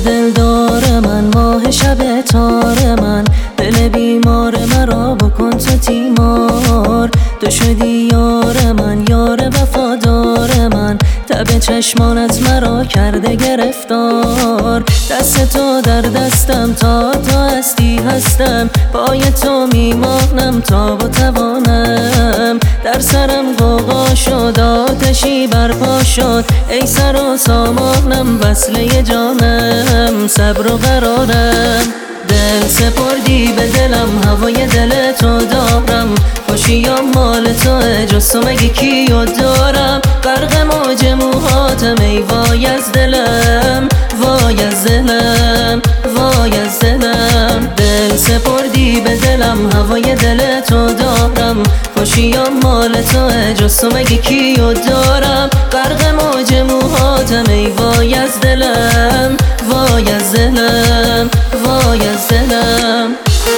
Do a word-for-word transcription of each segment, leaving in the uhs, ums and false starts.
دلدار من، ماه شب تار من، دل بیمار مرا بکن تو تیمار. تو شدی یار من، یار وفادار من، تب چشمانت مرا کرده گرفتار. دست تو در دستم، تا تو هستی هستم، پای تو میمانم تا با توانم. در سرم غوغا شد، آتشی برپا شد، ای سر و سامانم، وصله جانم، صبر و قرارم. دل سپردی به دلم، هوای دل تو دارم، خوشی یا مال توه، جز تو مگه کیو دارم؟ غرق موج موهاتم، ای وای از دلم، وای از دلم، وای از دلم. دل سپردی به دلم، هوای دل تو دارم، خوشی یا مال توه، جز تو مگه کیو دارم؟ غرق موج موهاتم، ای وای از دلم، وای از دلم، وای از دلم.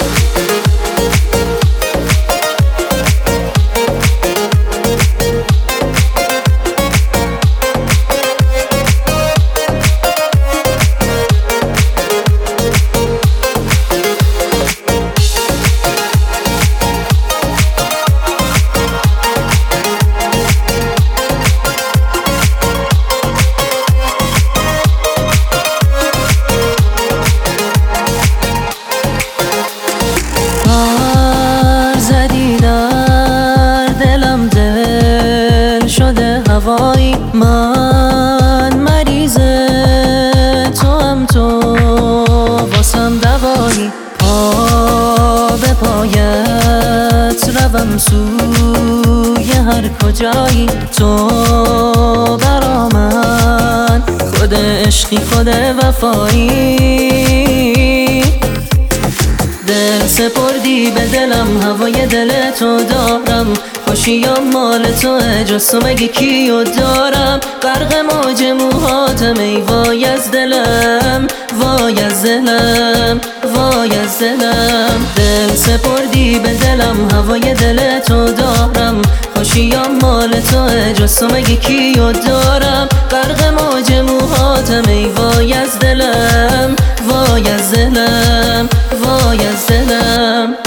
هوایی من مریض تو هم، تو واسم دوایی. پا به پایت روم سوی هر کجایی، تو برا من خود عشقی، خود وفایی. دل سپردی به دلم، هوای دل تو دارم، خوشی یا مال توه، جز تو مگه کیو دارم؟ غرق موج موهاتم، ای وای از دلم، وای از دلم، وای از دلم. دل سپردی به دلم، هوای دل تو دارم، خوشی یا مال توه، جز تو مگه کیو دارم؟ غرق موج موهاتم، ای وای از دلم، وای از دلم، وای از دلم.